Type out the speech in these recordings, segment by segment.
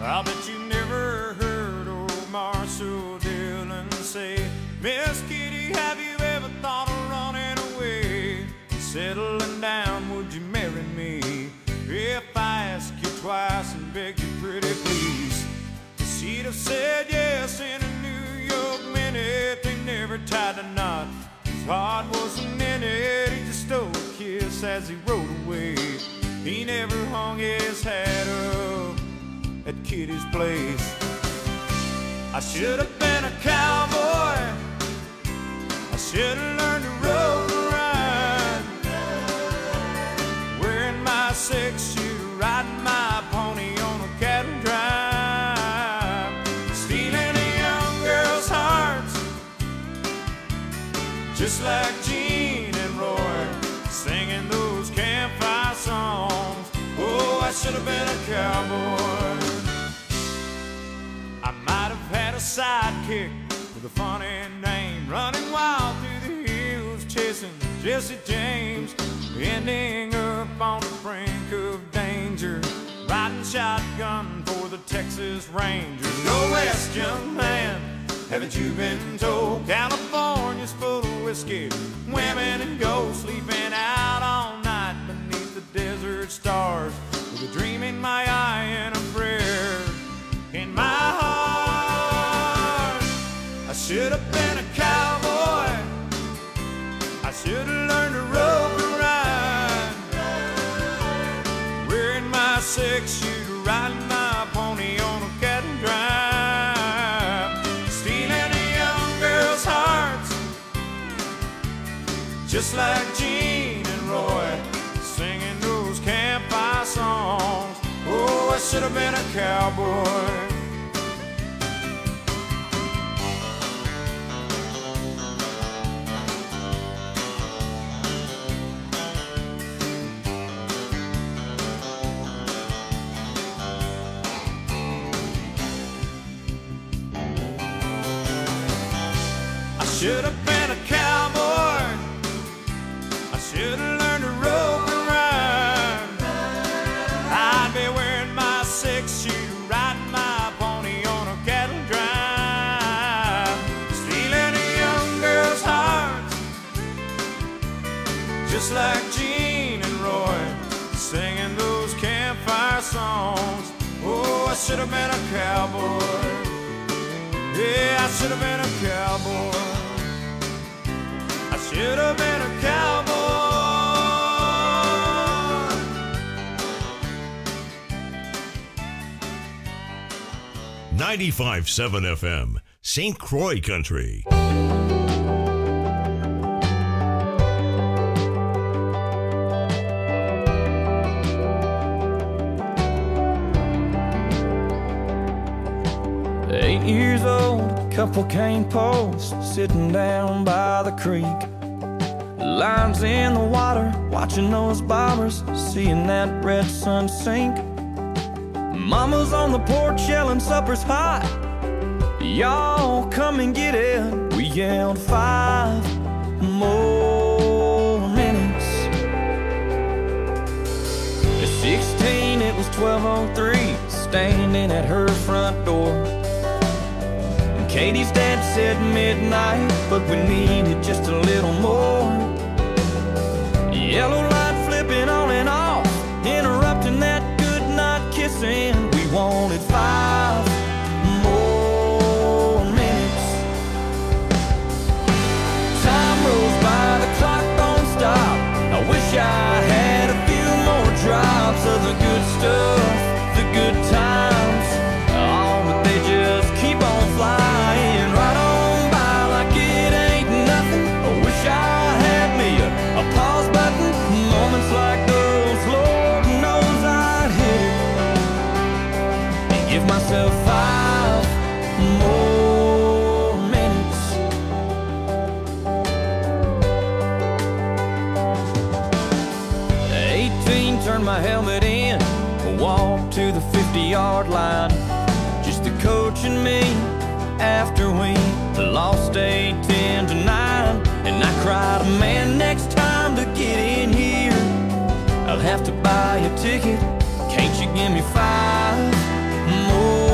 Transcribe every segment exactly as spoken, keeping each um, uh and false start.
I'll bet you never heard old Marshall Dillon say, Miss Kitty, have you ever thought of running away? Settling down, would you marry me? If I ask you twice and beg you pretty please. She'd have said yes in a New York minute. They never tied a knot, his heart wasn't in it. He just stole a kiss as he rode away. He never hung his hat up at Kitty's place. I should have been a cowboy, I should have learned to rope and ride, wearing my six shoe, riding my pony on a cattle drive, stealing a young girl's hearts, just like Gene and Roy, singing those campfire songs. Oh, I should have been a cowboy. I might have had a sidekick with a funny name, running wild through the hills, chasing Jesse James, ending up on the brink of danger, riding shotgun for the Texas Rangers. Go west, young man, haven't you been told? California's full of whiskey, women and gold, sleeping out all night beneath the desert stars, with a dream in my eye and a prayer in my heart. I should have been a cowboy, I should have learned to rope and ride, wearing my six shoe, riding my pony on a cattle drive, stealing a young girl's hearts, just like Gene and Roy, singing those campfire songs. Oh, I should have been a cowboy. I should have been a cowboy, I should have learned to rope and ride, I'd be wearing my six shoe, riding my pony on a cattle drive, stealing a young girl's heart, just like Gene and Roy, singing those campfire songs. Oh, I should have been a cowboy. Yeah, I should have been a cowboy. I should have been a cowboy. ninety-five point seven F M, Saint Croix Country. Eight years old, couple cane posts sitting down by the creek, lines in the water, watching those bobbers, seeing that red sun sink. Mama's on the porch yelling supper's hot, y'all come and get it. We yelled five more minutes. At sixteen it was twelve oh three, standing at her front door. And Katie's dad said midnight, but we needed just a little more. Yellow light flipping on and off, interrupting that good night kissing. We wanted five more minutes. Time rolls by, the clock don't stop. I wish I had a few more drops of the good stuff, the good times. Oh, but they just keep on flying right on by like it ain't nothing. I wish I had me a, a pause button. Moments like those, Lord knows I'd hit it and give myself five more minutes. eighteen, turned my helmet in, walked to the fifty-yard line. Just the coach and me after we lost eight ten to nine. And I cried, man, next time to get in here I'll have to buy a ticket. Can't you give me five more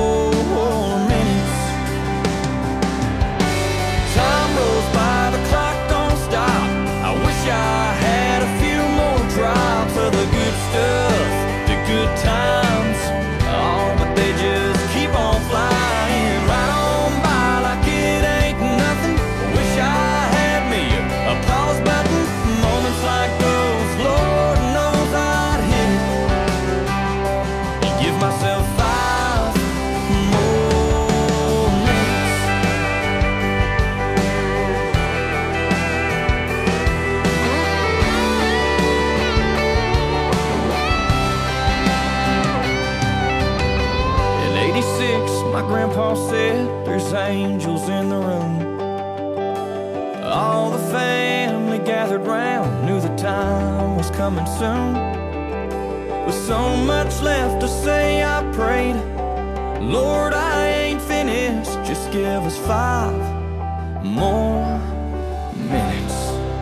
all said there's angels in the room. All the family gathered round, knew the time was coming soon. With so much left to say, I prayed, Lord, I ain't finished, just give us five more minutes.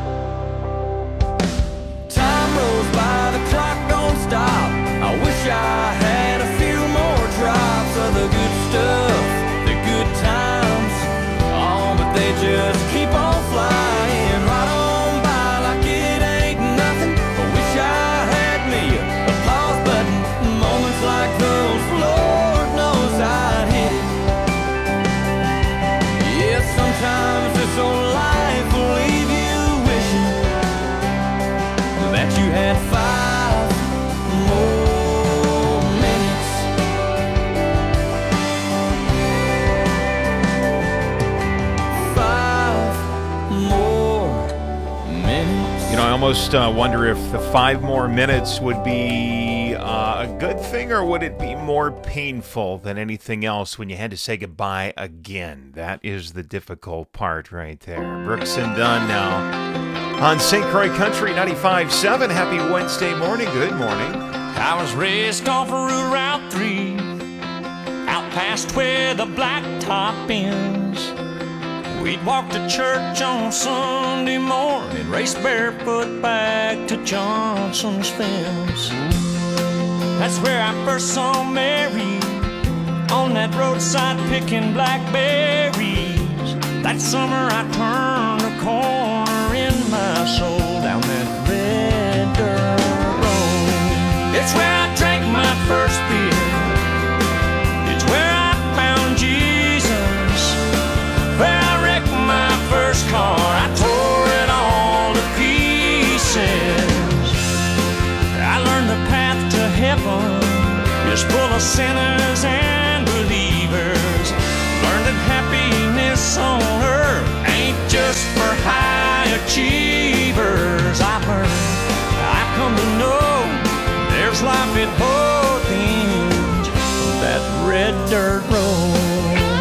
Time rolls by, the clock don't stop. I wish I had a few more drops of the good stuff, the good times. Oh, but they just keep on flying right on by like it ain't nothing. I wish I had me a pause button. Moments like those, Lord knows I'd hit it. Yeah, sometimes this old life will leave you wishing that you had five more minutes. Five more minutes. You know, I almost uh, wonder if the five more minutes would be uh, a good thing, or would it be more painful than anything else when you had to say goodbye again? That is the difficult part right there. Brooks and Dunn now on Saint Croix Country ninety-five point seven. Happy Wednesday morning. Good morning. I was raised off of Route three, out past where the blacktop ends. We'd walk to church on Sunday morning, race barefoot back to Johnson's fence. That's where I first saw Mary, on that roadside picking blackberries. That summer I turned a corner in my soul, down that red dirt road. It's where I drank my first beer, it's where I found Jesus, where I wrecked my first car, I tore it all to pieces. I learned the path to heaven is full of sinners and believers. Learned that happiness on earth ain't just for high achievers. I learned, I come to know, there's life at both ends of that red dirt road.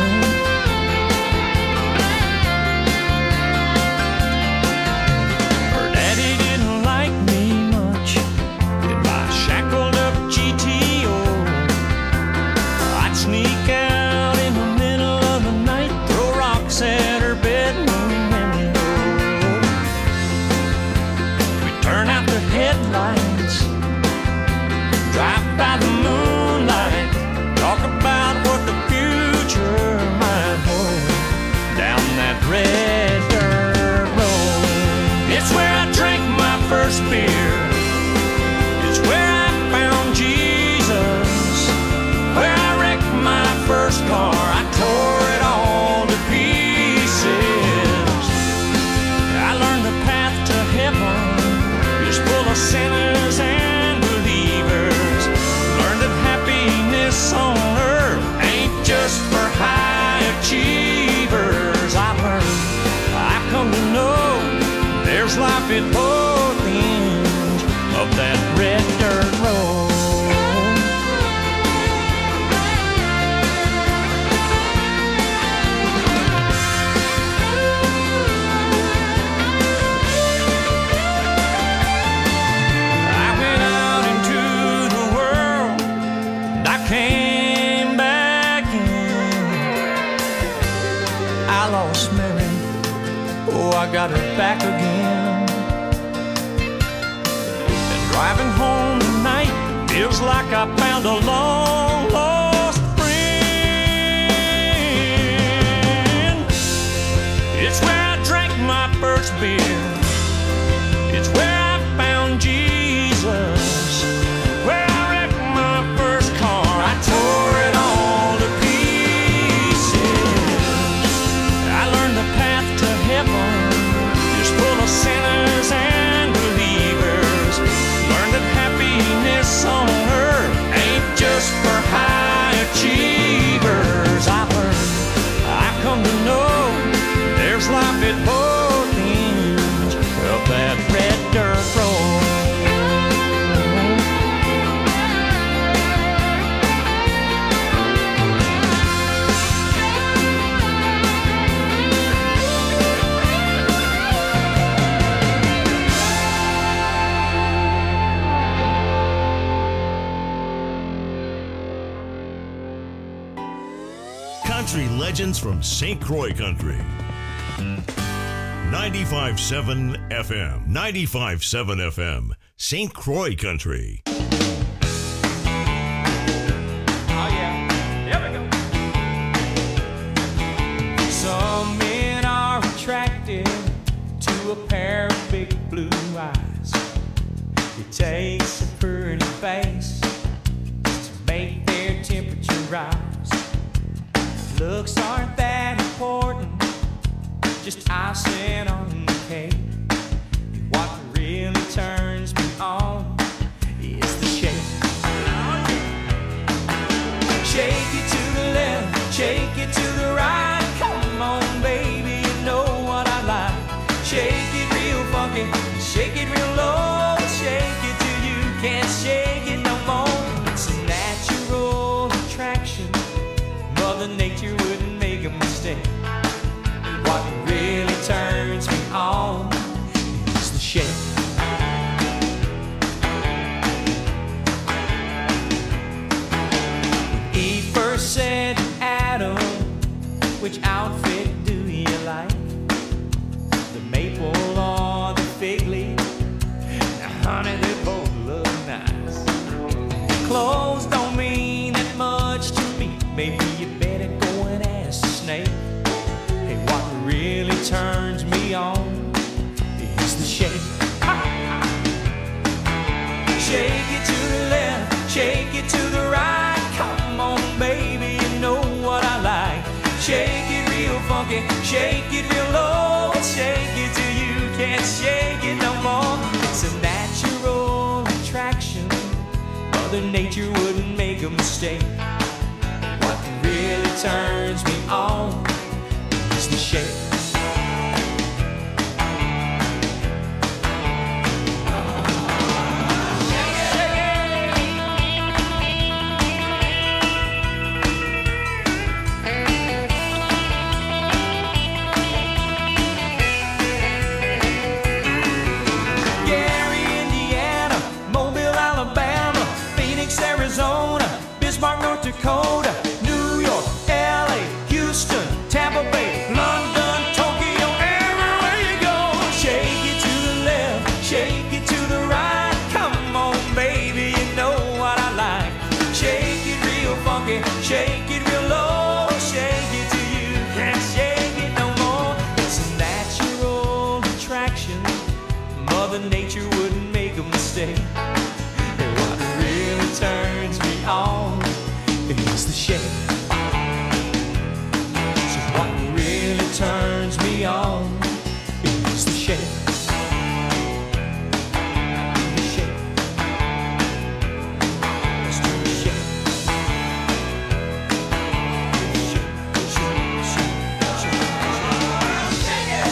Her daddy didn't like me much in my shackled up G T O. I'd sneak out in the middle of the night, throw rocks at her bedroom window. We'd turn out the headlights, drive by the moonlight, talk about what the future might hold, down that red dirt road. It's where I drank my first beer, it's where I found Jesus, where I wrecked my first car, I tore it all to pieces. I learned the path to heaven is full of sinners and believers. Learned that happiness on earth ain't just for high achievers. I learned, I've come to know, there's life at both ends of that red dirt road. I went out into the world, and I came back in. I lost Mary, oh, I got her back again. And driving home tonight feels like I found a long lost friend. It's where I drank my first beer, it's where I found Jesus, where I wrecked my first car, I tore it all to pieces. I learned the path to heaven is full of sinners and believers. Learned that happiness on earth ain't just country legends from Saint Croix Country. ninety-five point seven F M. ninety-five point seven F M. Saint Croix Country. Oh, yeah. Here we go. Some men are attracted to a pair of big blue eyes. It takes a pretty face to make their temperature rise. Looks aren't that important, just icing on the cake. What really turns me on is the shake. Shake it to the left, shake it to the right. Come on, baby, you know what I like. Shake it real funky, shake it real low. Shake it till you can't shake it no more. It's a natural attraction. Mother Nature wouldn't make a mistake. What really turns me on is the shake. When Eve first said to Adam, which outfit do you like? The maple or the fig leaf? Now, honey, they both look nice. Clothes don't mean that much to me. Maybe you better go and ask the snake. Hey, what really turns me on is the shake. Shake it to the left, shake it to the right. Come on, baby, you know what I like. Shake it real funky, shake it real low. Shake it till you can't shake it no more. It's a natural attraction. Mother Nature wouldn't make a mistake. What really turns me on is the shake. Gary, Indiana, Mobile, Alabama, Phoenix, Arizona, Bismarck, North Dakota, New York, L A, Houston, Tampa Bay, London, Tokyo, everywhere you go. Shake it to the left, shake it to the right. Come on, baby, you know what I like. Shake it real funky, shake it real low. Shake it till you can't shake it no more. It's a natural attraction. Mother Nature wouldn't make a mistake. And what really turns me on is the shake. So what really turns me on is the shake. The shake. Let's do the shake. Shake, shake, shake, shake, shake it.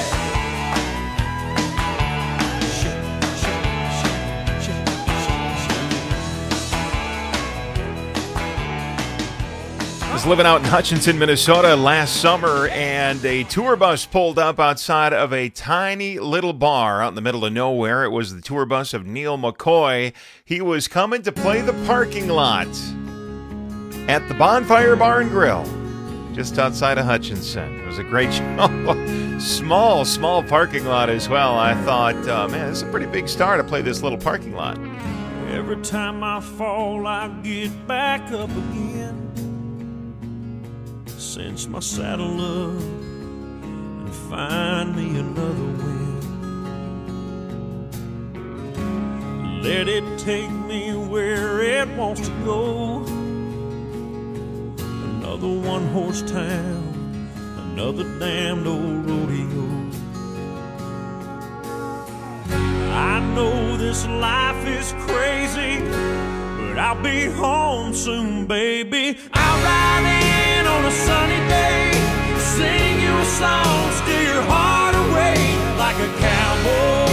Shake, shake, shake, shake, shake, shake. I was living out in Hutchinson, Minnesota last summer, and a tour bus pulled up outside of a tiny little bar out in the middle of nowhere. It was the tour bus of Neil McCoy. He was coming to play the parking lot at the Bonfire Bar and Grill just outside of Hutchinson. It was a great show. Small, small parking lot as well. I thought, uh, man, this is a pretty big star to play this little parking lot. Every time I fall, I get back up again. Cinch my saddle up and find me another win. Let it take me where it wants to go. Another one-horse town, another damned old rodeo. I know this life is crazy, but I'll be home soon, baby. I'll ride in on a sunny day, sing you a song, steal your heart away like a cowboy.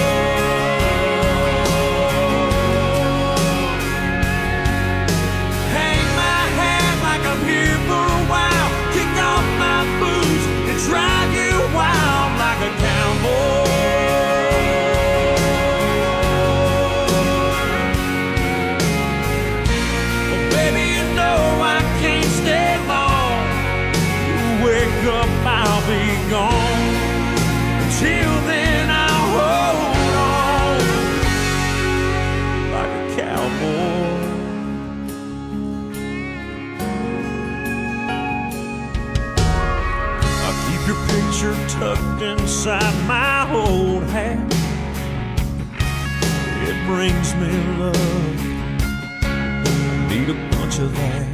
Hang my hat like I'm here for a while, kick off my boots and drive you wild like a cowboy. picture tucked inside my old hat. It brings me love, I need a bunch of that.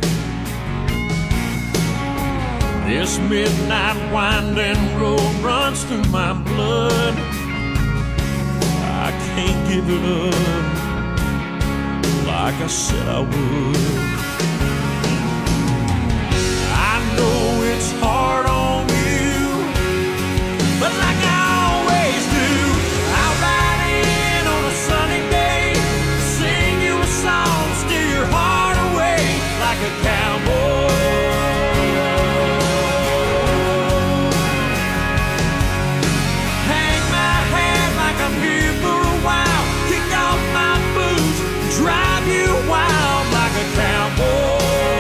This midnight winding road runs through my blood. I can't give it up like I said I would. I know it's hard on you, but like I always do, I'll ride in on a sunny day, sing you a song, steal your heart away like a cowboy. Hang my head like I'm here for a while, kick off my boots, drive you wild like a cowboy.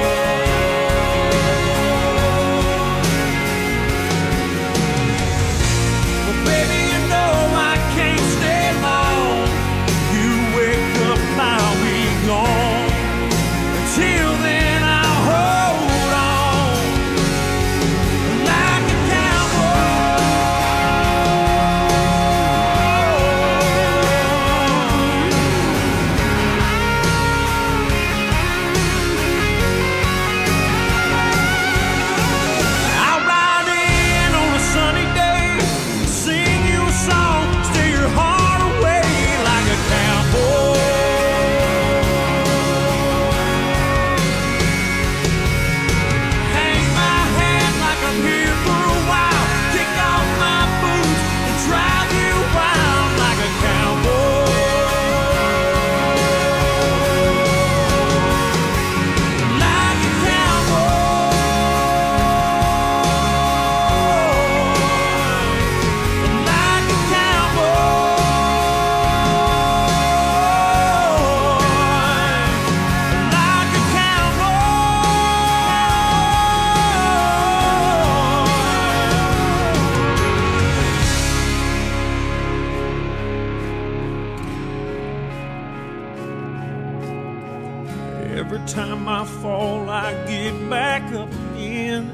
Every time I fall, I get back up again.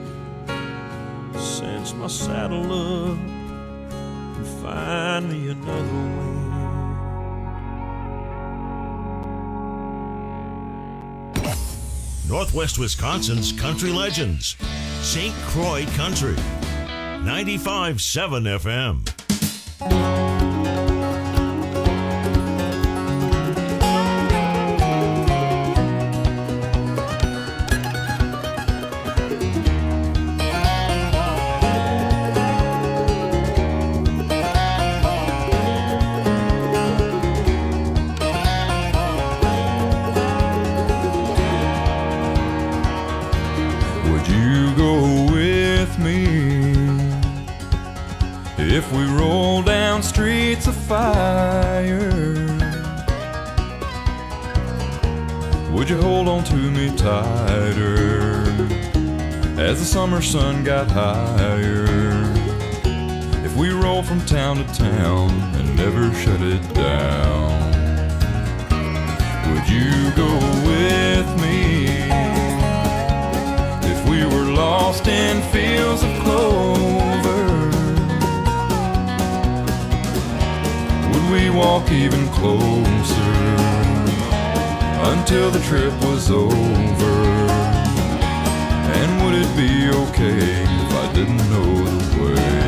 Cinch my saddle up and find me another way. Northwest Wisconsin's country legends. Saint Croix Country. ninety-five point seven F M. If we roll down streets of fire, would you hold on to me tighter as the summer sun got higher? If we roll from town to town and never shut it down, would you go with me? If we were lost in fields of clover, we walk even closer until the trip was over? And would it be okay if I didn't know the way?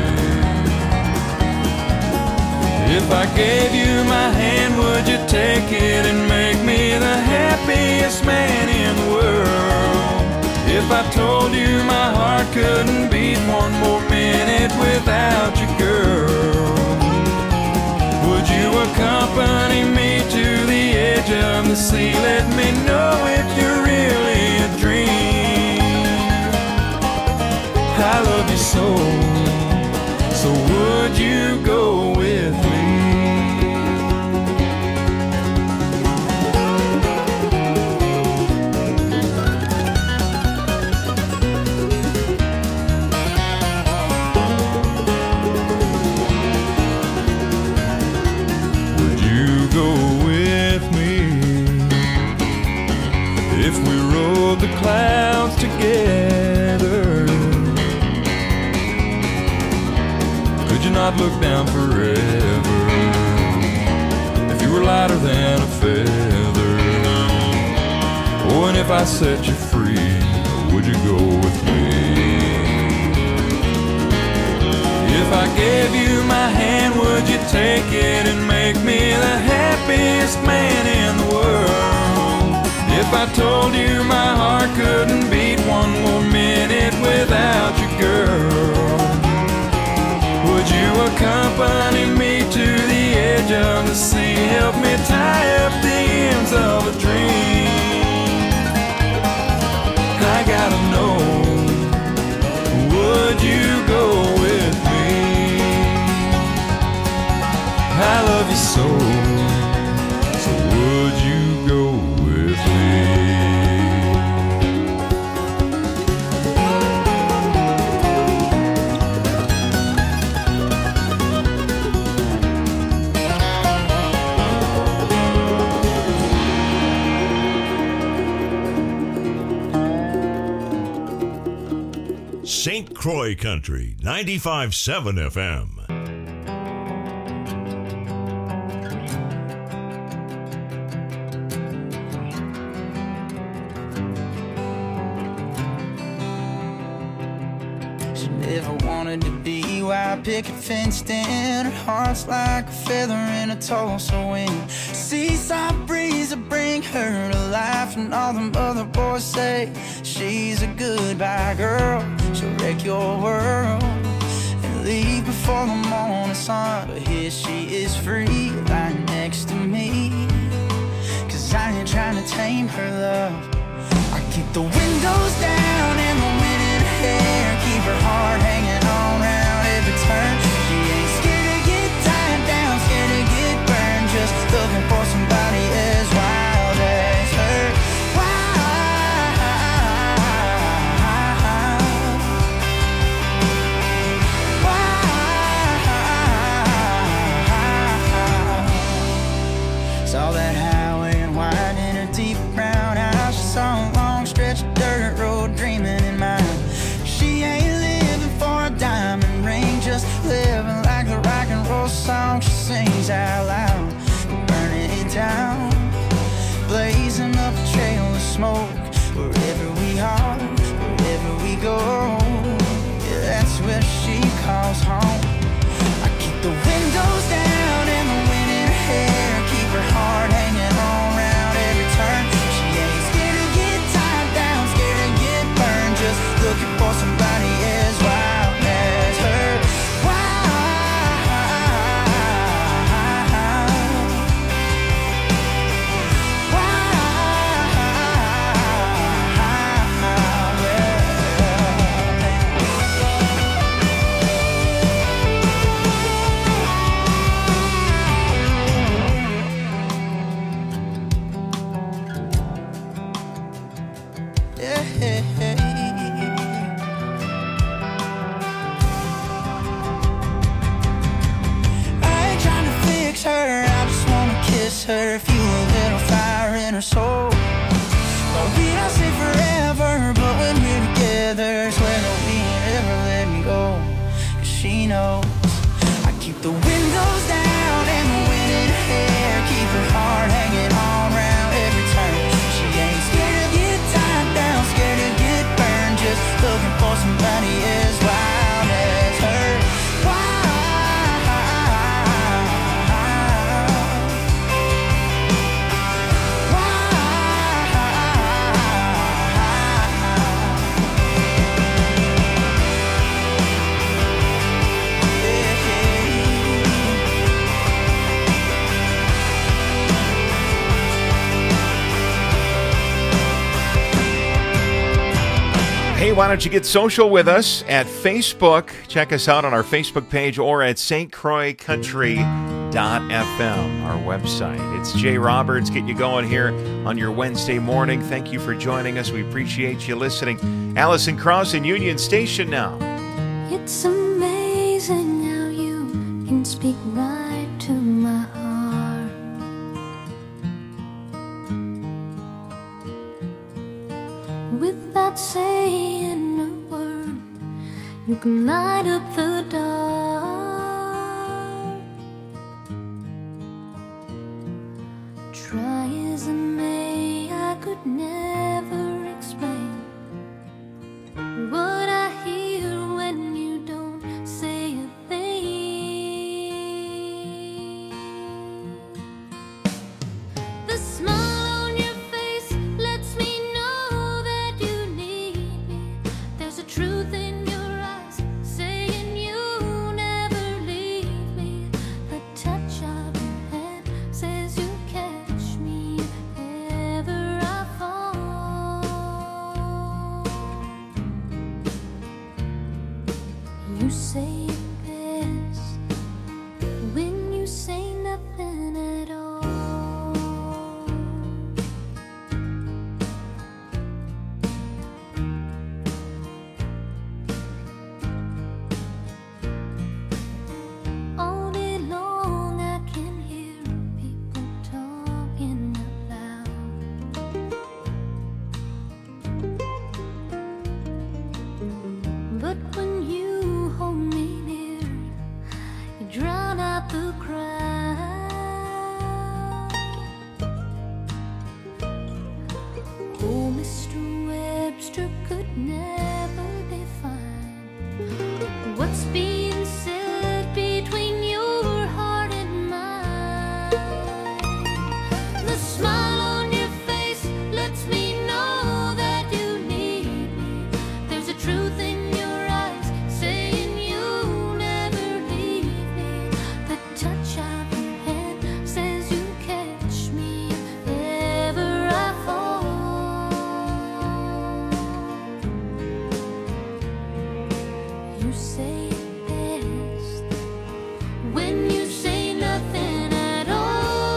If I gave you my hand, would you take it and make me the happiest man in the world? If I told you my heart couldn't beat one more minute without you, girl, would you accompany me to the edge of the sea? Let me know if you're really a dream. I love you so, so would you go with me? The clouds together, not look down forever. If you were lighter than a feather, oh, and if I set you free, would you go with me? If I gave you my hand, would you take it and make me the happiest man in the world? If I told you my heart couldn't beat one more minute without you, girl, would you accompany me to the edge of the sea? Help me tie up the ends of a dream. I gotta know, would you go with me? I love you so, so would you go with me? Saint Croix Country, ninety-five point seven F M. She never wanted to be white picket fenced in. Her heart's like a feather in a Tulsa wind. Seaside breeze will bring her to life, and all them other boys say she's a goodbye girl. She'll wreck your world and leave before the morning sun. But here she is free, lying next to me, 'cause I ain't trying to tame her love. I keep the windows down and the wind in her hair, keep her heart hanging on round every turn. She ain't scared to get tied down, scared to get burned, just looking for somebody as wild as her. Saw that highway and wide in her deep brown eyes. She saw a long stretch of dirt road dreaming in mind. She ain't living for a diamond ring, just living like the rock and roll song she sings out loud. Burning it down, blazing up a trail of smoke. Wherever we are, wherever we go, yeah, that's where she calls home. I keep the windows down and the wind in her hair, keep her heart hanging on round every turn. She ain't scared to get tied down, scared to get burned, just looking for somebody as wild as her. Her, fuel a little fire in her soul. But we don't say forever, but when we're together, swear that we ain't ever letting go. 'Cause she knows I keep the windows down and the wind in her hair, keep her heart hanging on round every turn. She ain't scared to get tied down, scared to get burned, just looking for somebody as wild as her. Hey, why don't you get social with us at Facebook? Check us out on our Facebook page or at S T Croix Country dot F M, our website. It's Jay Roberts, get you going here on your Wednesday morning. Thank you for joining us. We appreciate you listening. Allison Krauss in Union Station now. It's amazing how you can speak right to my heart. Without saying a word, you can light up the dark. You say it best when you say nothing at all. All day long I can hear people talking out loud, but when you hold me near, you drown out the crowd. Oh, Mister Webster could never define what's being said between your heart and mine. The smile on your face lets me know that you need me. There's a truth in your eyes saying you'll never leave me. The touch of your hand says you catch me if ever I fall. You say it best when you say nothing at all.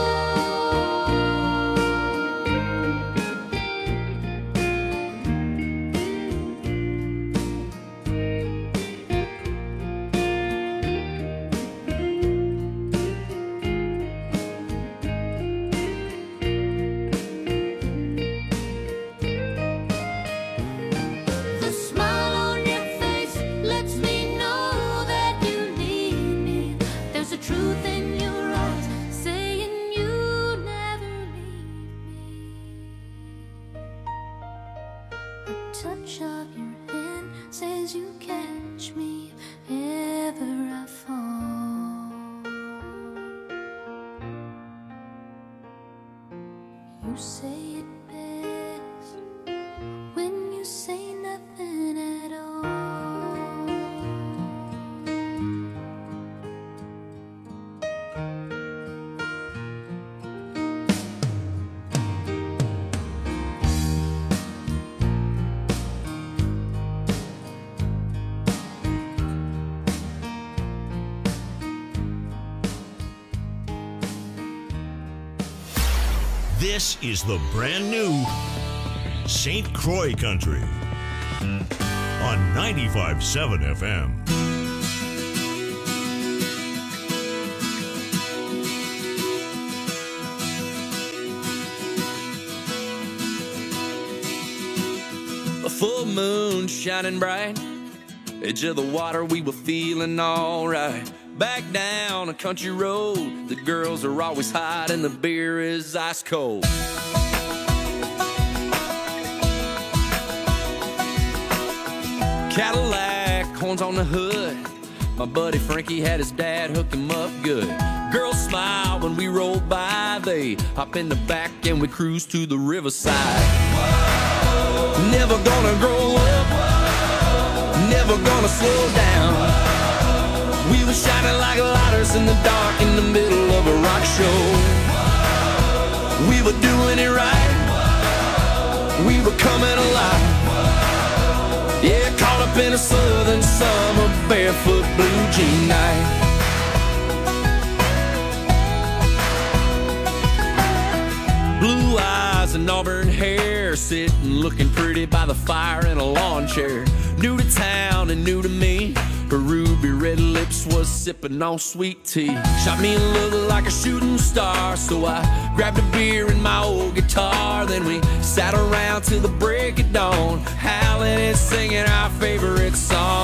The smile on your face lets me know that you need me. There's a truth in your eyes saying you never leave me. A touch of your hand says you catch me if ever I fall. You say it best when you say nothing at all. This is the brand new Saint Croix Country on ninety-five point seven F M. A full moon shining bright, edge of the water, we were feeling alright. Back down a country road, the girls are always hot and the beer is ice cold. Cadillac, horns on the hood, my buddy Frankie had his dad hook him up good. Girls smile when we roll by, they hop in the back and we cruise to the riverside. Never gonna grow up, never gonna slow down. We were shining like lighters in the dark in the middle of a rock show. We were doing it right, we were coming alive. Yeah, caught up in a southern summer barefoot blue jean night. Blue eyes and auburn hair, sitting looking pretty by the fire in a lawn chair. New to town and new to me, her ruby red lips was sipping on sweet tea. Shot me a look like a shooting star, so I grabbed a beer and my old guitar. Then we sat around till the break of dawn, howling and singing our favorite song.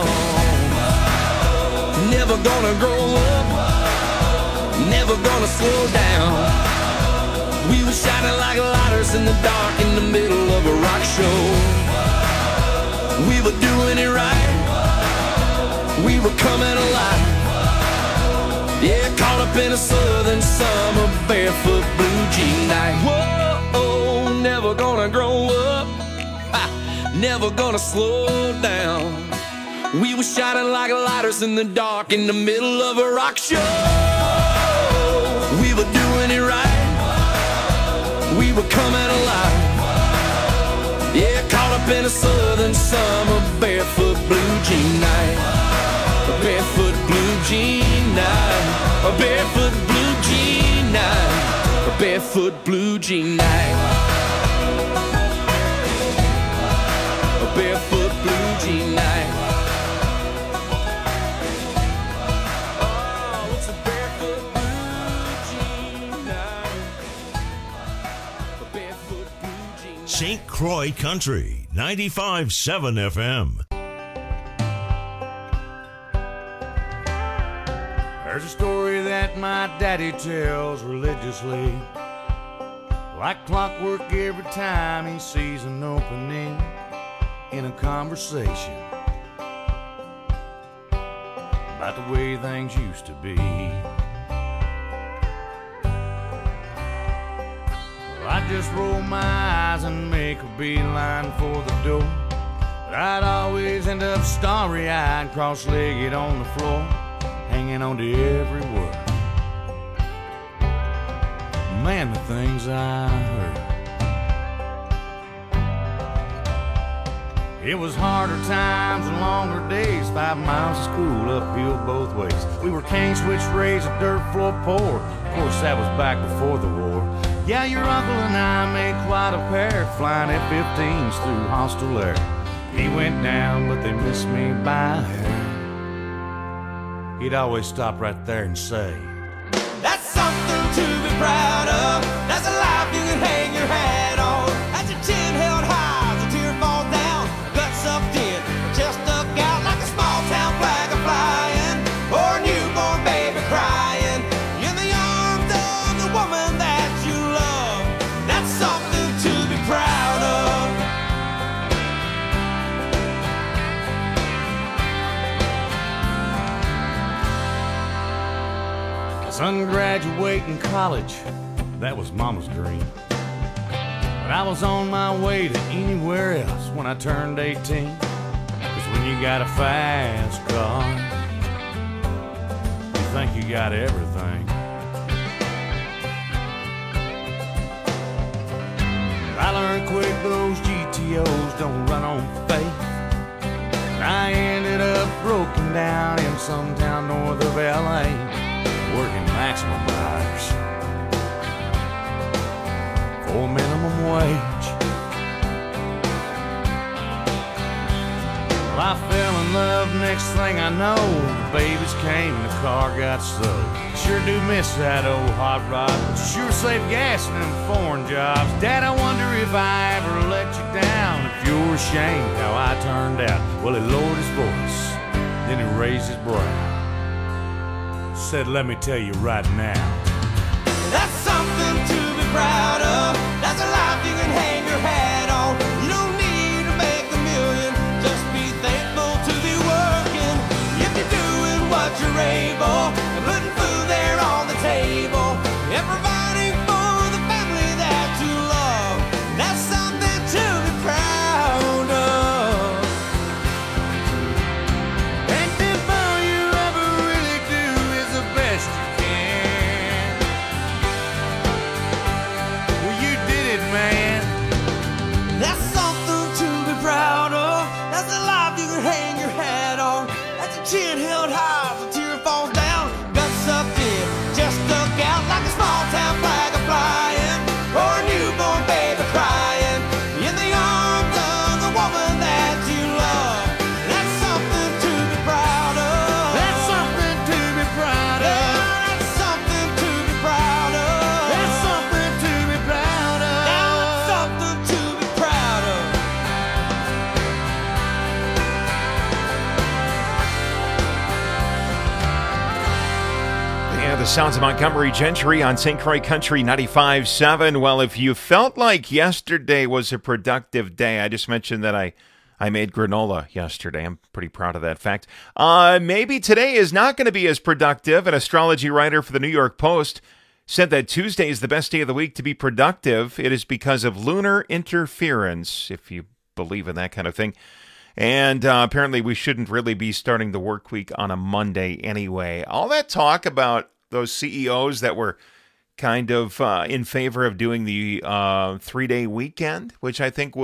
Never gonna grow up, never gonna slow down. We were shining like lighters in the dark in the middle of a rock show. We were doing it right, we were coming alive. Yeah, caught up in a southern summer barefoot blue jean night. Whoa, never gonna grow up, ha, never gonna slow down. We were shining like lighters in the dark in the middle of a rock show. We were doing it right, we were coming alive. Yeah, caught up in a southern summer barefoot blue jean night. A barefoot blue jean night. A barefoot blue jean night. A barefoot blue jean night. A barefoot blue jean night. Oh, it's a barefoot blue jean night. A barefoot blue jean night. Saint Croix Country, ninety-five point seven F M. There's a story that my daddy tells religiously, like clockwork every time he sees an opening in a conversation about the way things used to be. Well, I just roll my eyes and make a beeline for the door, but I'd always end up starry-eyed, cross-legged on the floor, hanging on to every word. Man, the things I heard. It was harder times and longer days, five miles of school uphill both ways. We were cane switch raised, a dirt floor poor. Of course, that was back before the war. Yeah, your uncle and I made quite a pair, flying F fifteens through hostile air. He went down, but they missed me by a hair. He'd always stop right there and say, that's something to be proud of. That's a life you can hang your hat on. That's your chin held high as a tear falls down. Gut sucked in, chest stuck out like a small town flag a flying, or a newborn baby crying in the arms of the woman that you love. That's something to be proud of. son graduating college, that was mama's dream. But I was on my way to anywhere else when I turned eighteen. Cause when you got a fast car, you think you got everything. I learned quick those G T Os don't run on faith. And I ended up broken down in some town north of L A, working maximum hours for minimum wage. Well, I fell in love, next thing I know, the babies came and the car got sold. Sure do miss that old hot rod, but sure save gas in them foreign jobs. Dad, I wonder if I ever let you down, if you're ashamed how I turned out. Well, he lowered his voice, then he raised his brow, said, let me tell you right now, that's something to be proud of. That's a life you can hang your hat on. You don't need to make a million, just be thankful to be working. If you're doing what you're able, and putting food there on the table, and providing for the family that you love, that's something to be proud of. and if all you ever really do is the best you can, well, you did it, man. That's something to be proud of. That's a life you can hang your hat on. That's a chin held high as a tear falls down. Guts up in, just stuck out like a small town flag a flying, or a newborn baby crying in the arms of the woman that you love. That's something to be proud of. That's something to be proud Yeah, of. that's something to be proud of. That's something to be proud of. Now that's something to be proud of. Yeah, the sounds of Montgomery Gentry on Saint Croix Country ninety-five point seven. Well, if you felt like yesterday was a productive day, I just mentioned that I, I made granola yesterday. I'm pretty proud of that fact. Uh, maybe today is not going to be as productive. An astrology writer for the New York Post said that Tuesday is the best day of the week to be productive. It is because of lunar interference, if you believe in that kind of thing. And uh, apparently we shouldn't really be starting the work week on a Monday anyway. All that talk about those C E Os that were kind of uh, in favor of doing the uh, three-day weekend, which I think would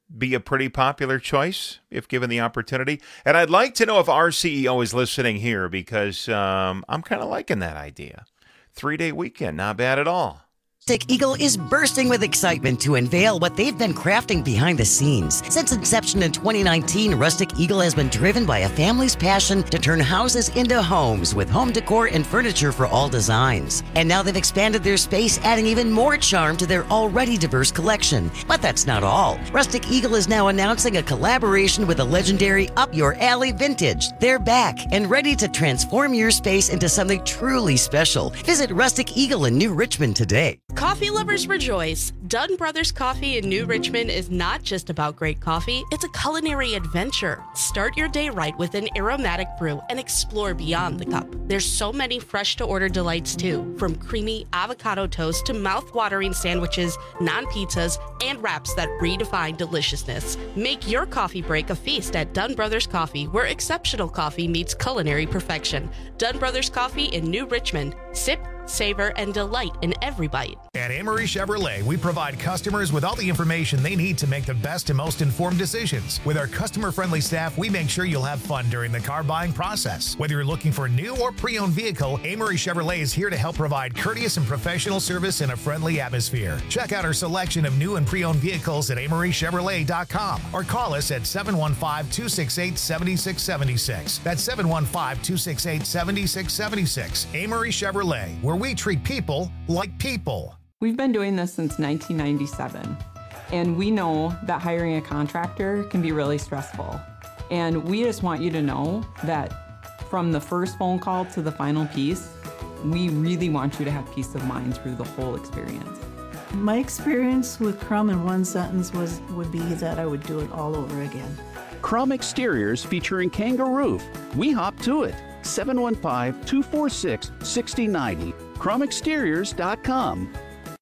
be a pretty popular choice if given the opportunity. And I'd like to know if our C E O is listening here, because um, I'm kind of liking that idea. Three-day weekend, not bad at all. Rustic Eagle is bursting with excitement to unveil what they've been crafting behind the scenes. Since inception in twenty nineteen, Rustic Eagle has been driven by a family's passion to turn houses into homes with home decor and furniture for all designs. And now they've expanded their space, adding even more charm to their already diverse collection. But that's not all. Rustic Eagle is now announcing a collaboration with the legendary Up Your Alley Vintage. They're back and ready to transform your space into something truly special. Visit Rustic Eagle in New Richmond today. Coffee lovers rejoice. Dunn Brothers Coffee in New Richmond is not just about great coffee, it's a culinary adventure. Start your day right with an aromatic brew and explore beyond the cup. There's so many fresh-to-order delights too, from creamy avocado toast to mouth-watering sandwiches, non-pizzas, and wraps that redefine deliciousness. Make your coffee break a feast at Dunn Brothers Coffee, where exceptional coffee meets culinary perfection. Dunn Brothers Coffee in New Richmond. Sip, savor, and delight in every bite. At Amory Chevrolet, we provide customers with all the information they need to make the best and most informed decisions. With our customer-friendly staff, we make sure you'll have fun during the car buying process. Whether you're looking for a new or pre-owned vehicle, Amory Chevrolet is here to help provide courteous and professional service in a friendly atmosphere. Check out our selection of new and pre-owned vehicles at amory chevrolet dot com or call us at seven one five, two six eight, seven six seven six. That's seven one five, two six eight, seven six seven six. Amory Chevrolet, where we treat people like people. We've been doing this since nineteen ninety-seven, and we know that hiring a contractor can be really stressful. And we just want you to know that from the first phone call to the final piece, we really want you to have peace of mind through the whole experience. My experience with Crum in one sentence was would be that I would do it all over again. Crum Exteriors featuring Kangaroo. We hop to it. seven one five, two four six, six zero nine zero. crum exteriors dot com.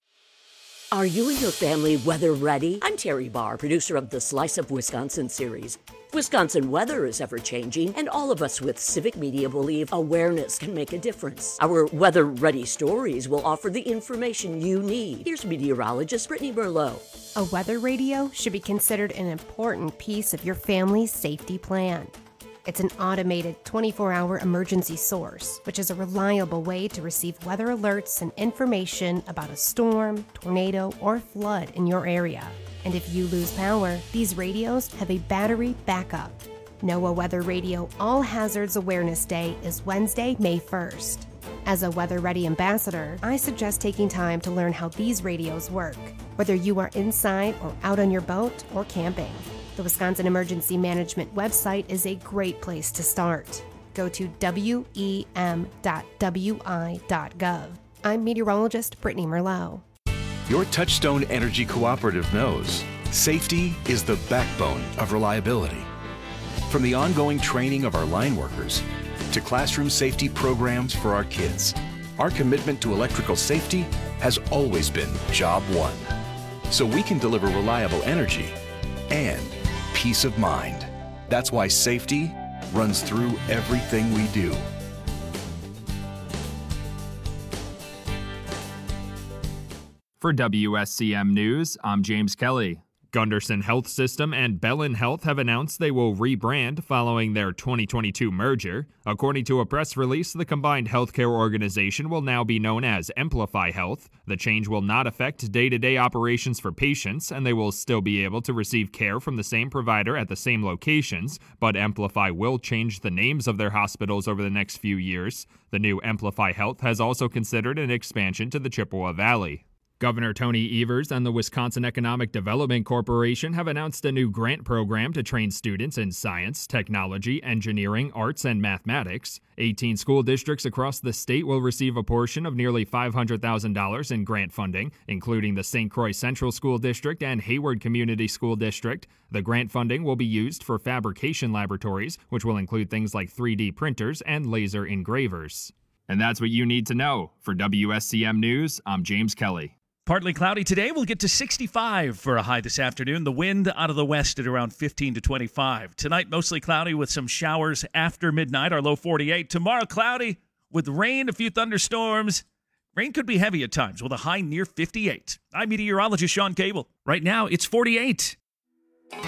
Are you and your family weather ready? I'm Terry Barr, producer of the Slice of Wisconsin series. Wisconsin weather is ever-changing, and all of us with Civic Media believe awareness can make a difference. Our weather-ready stories will offer the information you need. Here's meteorologist Brittany Merlot. A weather radio should be considered an important piece of your family's safety plan. It's an automated twenty-four hour emergency source, which is a reliable way to receive weather alerts and information about a storm, tornado, or flood in your area. And if you lose power, these radios have a battery backup. NOAA Weather Radio All Hazards Awareness Day is Wednesday, May first. As a Weather Ready ambassador, I suggest taking time to learn how these radios work, whether you are inside or out on your boat or camping. The Wisconsin Emergency Management website is a great place to start. Go to W E M dot W I dot gov. I'm meteorologist Brittany Merlot. Your Touchstone Energy Cooperative knows safety is the backbone of reliability. From the ongoing training of our line workers to classroom safety programs for our kids, our commitment to electrical safety has always been job one. So we can deliver reliable energy and peace of mind. That's why safety runs through everything we do. For W S C M News, I'm James Kelly. Gunderson Health System and Bellin Health have announced they will rebrand following their twenty twenty-two merger. According to a press release, the combined healthcare organization will now be known as Amplify Health. The change will not affect day-to-day operations for patients, and they will still be able to receive care from the same provider at the same locations, but Amplify will change the names of their hospitals over the next few years. The new Amplify Health has also considered an expansion to the Chippewa Valley. Governor Tony Evers and the Wisconsin Economic Development Corporation have announced a new grant program to train students in science, technology, engineering, arts, and mathematics. eighteen school districts across the state will receive a portion of nearly five hundred thousand dollars in grant funding, including the Saint Croix Central School District and Hayward Community School District. The grant funding will be used for fabrication laboratories, which will include things like three D printers and laser engravers. And that's what you need to know. For W S C M News, I'm James Kelly. Partly cloudy today. We'll get to sixty-five for a high this afternoon. The wind out of the west at around fifteen to twenty-five. Tonight, mostly cloudy with some showers after midnight. Our low forty-eight. Tomorrow, cloudy with rain, a few thunderstorms. Rain could be heavy at times with a high near fifty-eight. I'm meteorologist Sean Cable. Right now, it's forty-eight.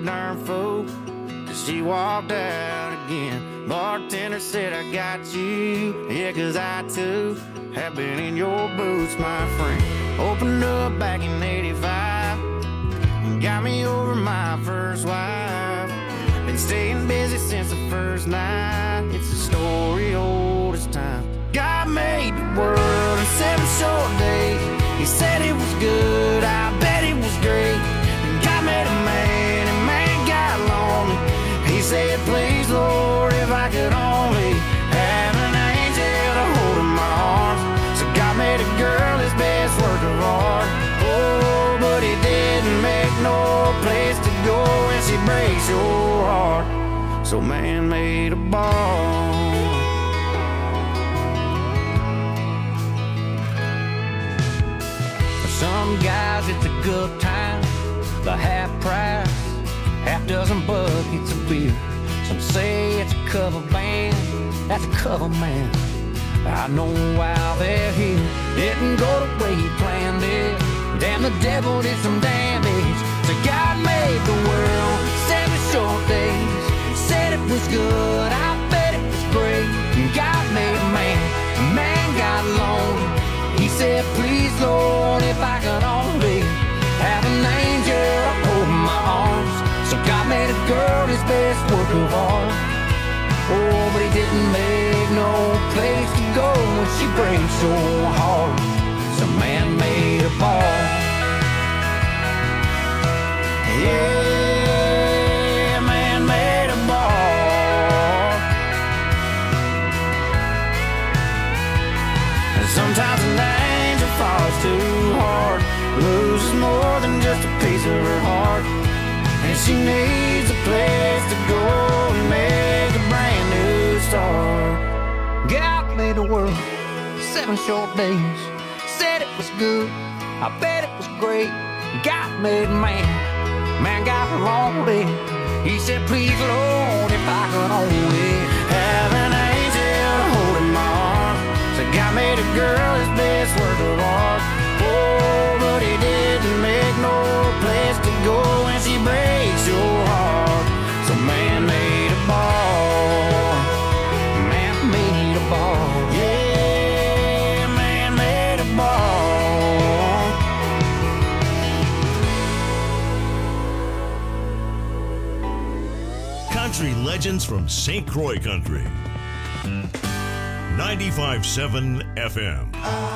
darn fool, 'cause she walked out again. Bartender said, I got you, yeah, 'cause I too have been in your boots, my friend. Opened up back in eighty-five, got me over my first wife. Been staying busy since the first night. It's a story old as time. God made the world in seven short days. He said it was good, I bet it was great. And God made a man, and man got lonely. He said, please, Lord, if I could only have an angel to hold in my arms. So God made a girl his best work of art. Oh, but he didn't make no place to go when she breaks your heart. So man made a ball. For some guys it's a good time, the half price, half dozen buckets of beer. Some say it's a cover band, that's a cover man. I know why they're here. Didn't go the way he planned it. Damn, the devil did some damage. So God made the world seven short days. Said it was good, I bet it was great. And God made a man, a man got lonely. He said, please, Lord, if I could only have an angel to hold in my arms. So God made a girl his best work of art. Oh, but he didn't make no place to go when she breaks your heart. So man made a ball. Yeah, man made a ball. And sometimes an angel falls too hard, loses more than just a piece of her heart. And she needs a place to go and make a brand new start. God made the world seven short days. Said it was good, I bet it was great. God made man, man got lonely. He said, please, Lord, if I could only have an angel to hold in my arms. So God made a girl his best work of art. Oh, but he didn't make no place to go when she breaks your heart. So man made a ball. Man made a ball. Yeah, man made a ball. Country legends from Saint Croix Country. ninety-five point seven F M.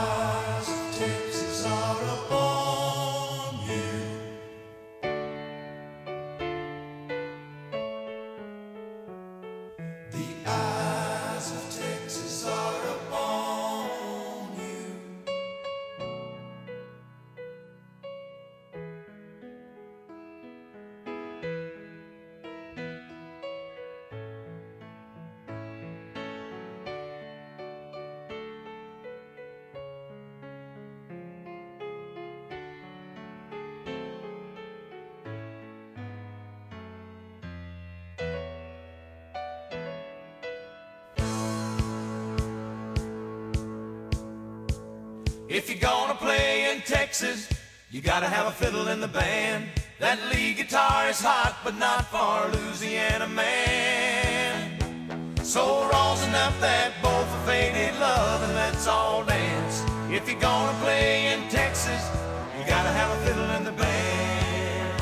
If you're gonna play in Texas, you gotta have a fiddle in the band. That lead guitar is hot, but not for Louisiana man. So raw's enough that both are faded love, and let's all dance. If you're gonna play in Texas, you gotta have a fiddle in the band.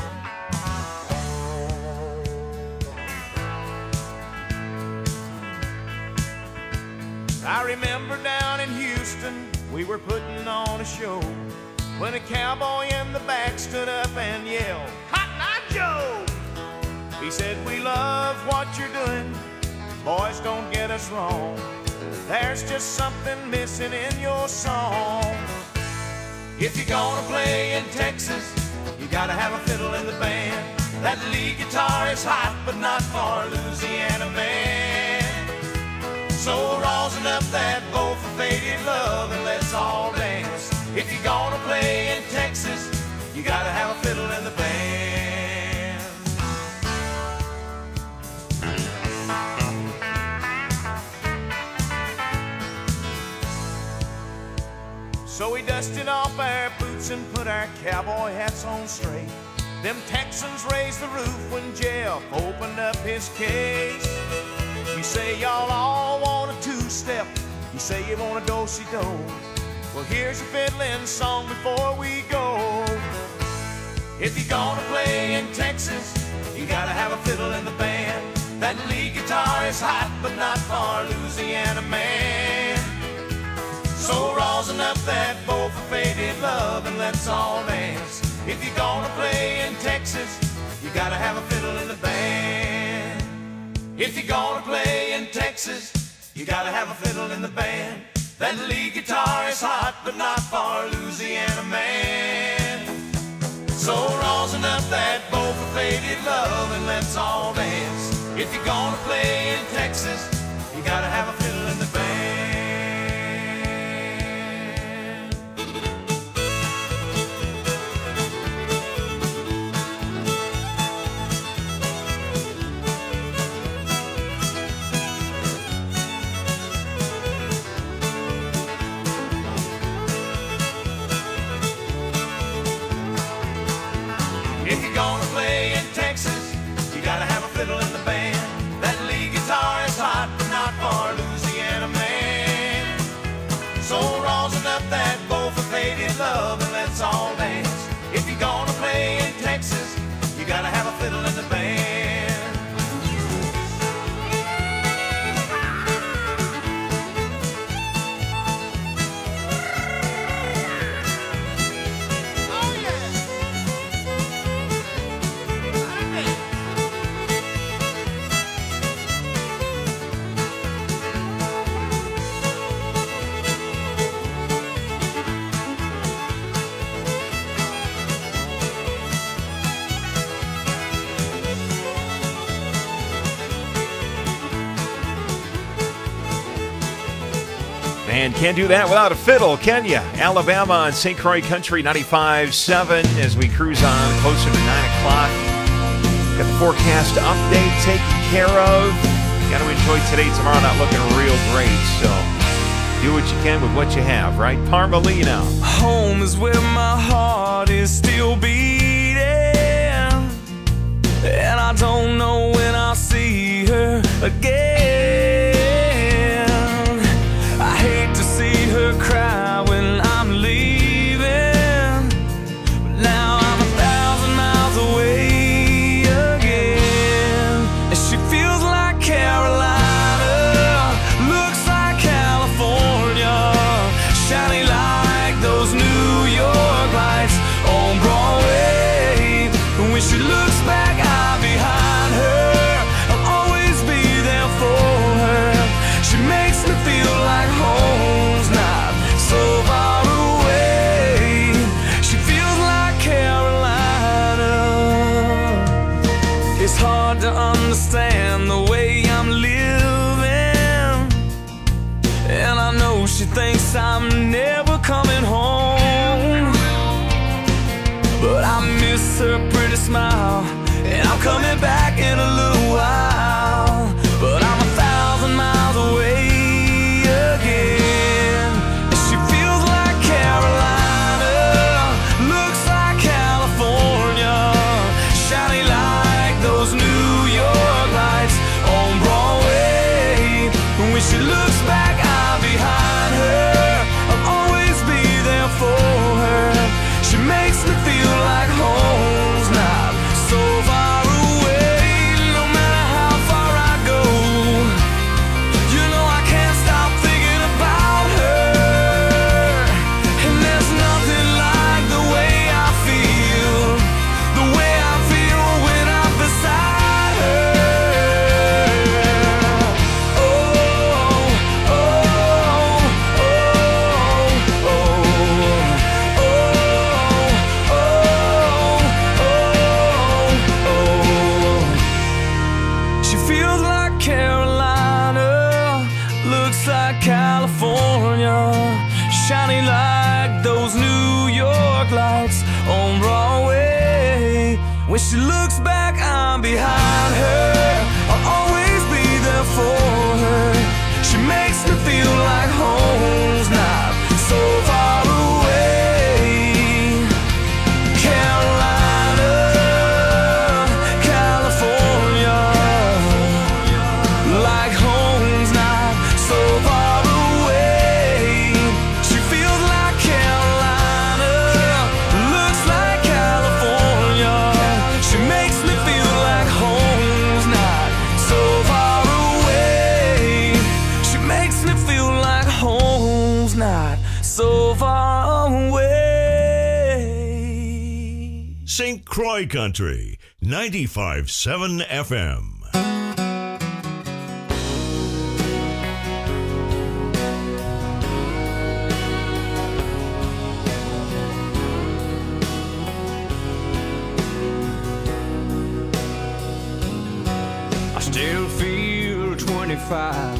I remember down in Houston, we were putting on a show when a cowboy in the back stood up and yelled, Cotton Eye Joe! He said, we love what you're doing, boys, don't get us wrong. There's just something missing in your song. If you're gonna play in Texas, you gotta have a fiddle in the band. That lead guitar is hot, but not for Louisiana man. So raw's enough that both are faded love, and let's all dance. If you're gonna play in Texas, you gotta have a fiddle in the band. So we dusted off our boots and put our cowboy hats on straight. Them Texans raised the roof when Jeff opened up his case. You say y'all all want a two-step. You say you want a do-si-do. Well, here's a fiddling song before we go. If you're gonna play in Texas, you gotta have a fiddle in the band. That lead guitar is hot, but not for Louisiana man. So rosin up that bow for faded love and let's all dance. If you're gonna play in Texas, you gotta have a fiddle in the band. If you're gonna play in Texas, you gotta have a fiddle in the band. That lead guitar is hot, but not for Louisiana man. So rosin up that bow for faded love and let's all dance. If you're gonna play in Texas, you gotta have a fiddle in the band. If you're gonna play in Texas, you gotta have a fiddle in the band. That lead guitar is hot, but not for Louisiana man. So rosin up that bow for faded love and let's all dance. If you're gonna play in Texas, you gotta have a fiddle in the band. And can't do that without a fiddle, can you? Alabama on Saint Croix Country ninety-five point seven as we cruise on closer to nine o'clock. Got the forecast update taken care of. Got to enjoy today, tomorrow not looking real great. So do what you can with what you have, right? Parmalino. Home is where my heart is still beating, and I don't know when I'll see her again. I hate to see her cry when I'm leaving, but now I'm a thousand miles away again. And she feels like Carolina, looks like California, shiny like those New York lights on Broadway. And when she looks back, I'm behind her. I'll always be there for her. She makes me feel like home's not so far away. She feels like Carolina. It's hard to understand the way I'm living, and I know she thinks I'm never coming home, but I miss her pretty smile, and I'm coming back in a little while. But I'm a thousand miles away again. And she feels like Carolina, looks like California, shiny like those New York lights on Broadway. And when she looks back, I'm behind her. I'll always be there for her. She makes me feel like home's not so far away. No matter how far I go, you know I can't stop thinking about her. And there's nothing like the way I feel, the way I feel when I'm beside her. Oh, oh, oh, oh, oh, oh, oh, oh. She feels like Carolina, looks like California, shiny like those New York lights on Broadway. When she looks back, I'm behind her. I'll always be there for her. She makes me feel like home's not so far away. Carolina. Croy Country, ninety-five point seven F M. I still feel twenty-five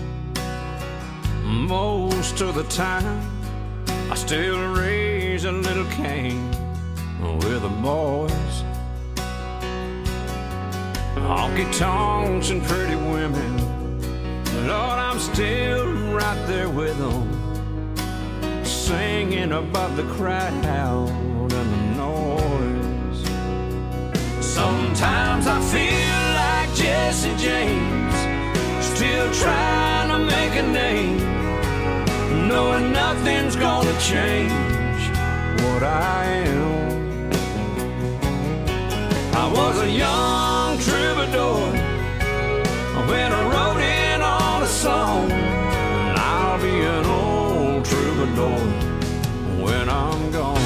most of the time. I still raise a little Cain with the boys. Honky tonks and pretty women, Lord, I'm still right there with them, singing above the crowd and the noise. Sometimes I feel like Jesse James, still trying to make a name, knowing nothing's gonna change what I am. I was a young troubadour when I wrote in on a song, and I'll be an old troubadour when I'm gone.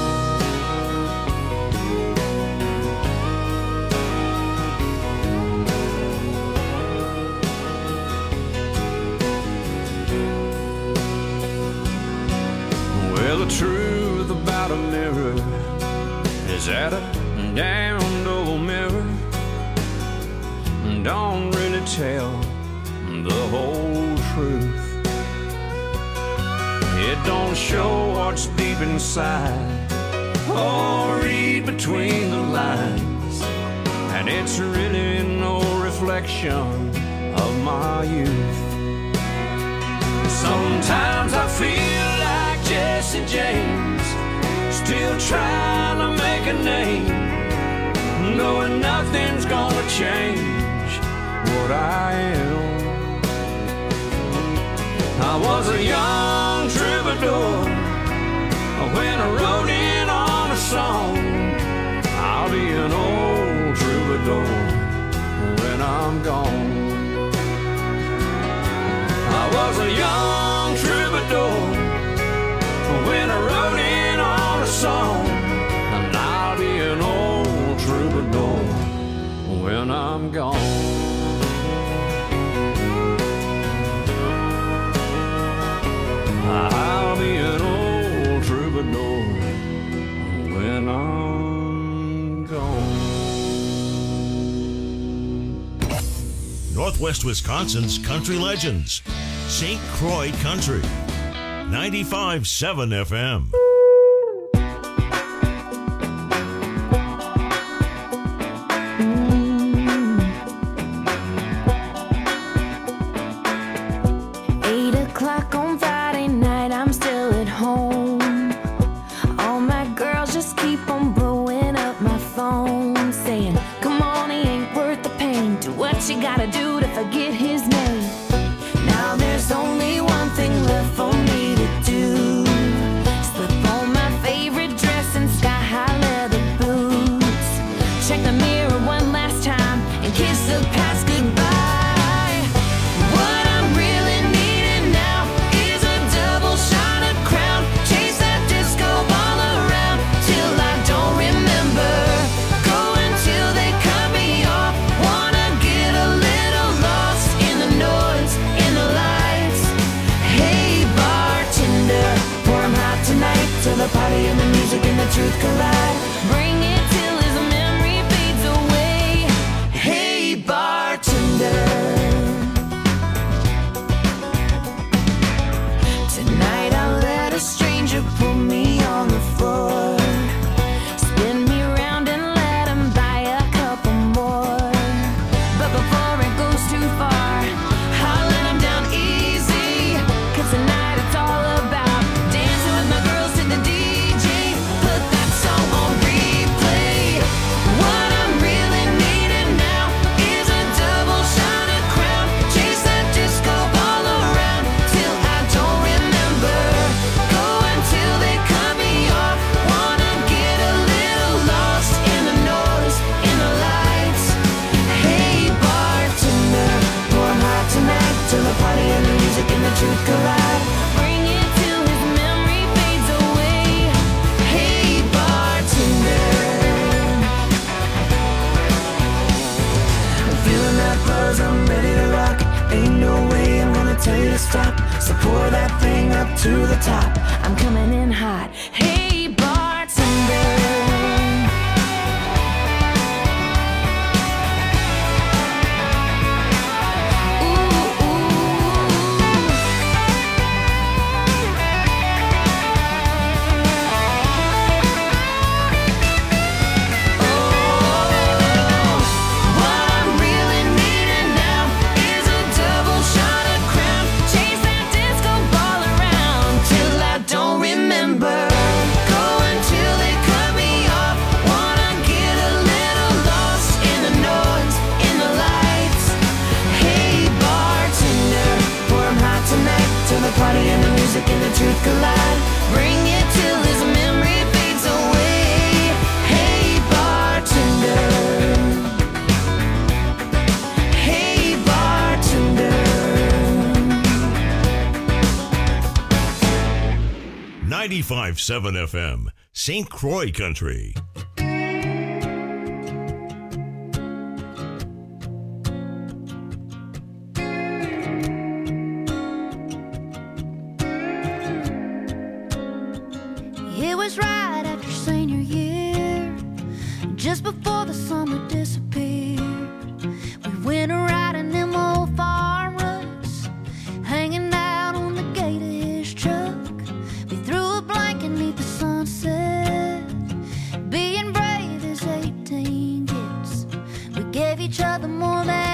Well, the truth about a mirror is that a damned old mirror don't really tell the whole truth. It don't show what's deep inside or read between the lines, and it's really no reflection of my youth. Sometimes I feel like Jesse James, still trying to make a name, knowing nothing's gonna change what I am. I was a young troubadour when I wrote in on a song. I'll be an old troubadour when I'm gone. I was a young troubadour when I wrote in on a song, and I'll be an old troubadour when I'm gone. I'll be an old troubadour when I'm gone. Northwest Wisconsin's country legends, Saint Croix Country, ninety-five point seven F M. Eight o'clock on Friday night, I'm still at home. All my girls just keep on blowing up my phone, saying, come on, he ain't worth the pain. Do what you gotta do to forget his name. Now there's only one thing left for me to do. Slip on my favorite dress and sky-high leather boots. Check the mirror one last time and kiss the past goodbye. What I'm really needing now is a double shot of Crown. Chase that disco ball around till I don't remember. Go until they cut me off. Wanna get a little lost in the noise, in the lights. Hey bartender, pour 'em hot tonight till the party and the music and the truth collide. Bring it till his memory fades away. Hey bartender, tonight I'll let a stranger pull me on the floor, spin me around and let him buy a couple more. But before it goes too far, I'll let him down easy, 'cause tonight it's all about dancing with my girls to the D J. Put that song on repeat. stop. So pour that thing up to the top. I'm coming in hot. Hey, bartender. Party and the music and the truth collide. Bring it till his memory fades away. Hey, bartender. Hey, bartender. ninety-five point seven F M, Saint Croix Country. It was right after senior year, just before the summer disappeared. We went riding them old farm roads, hanging out on the gate of his truck. We threw a blanket neath the sunset, being brave as eighteen gets. We gave each other more than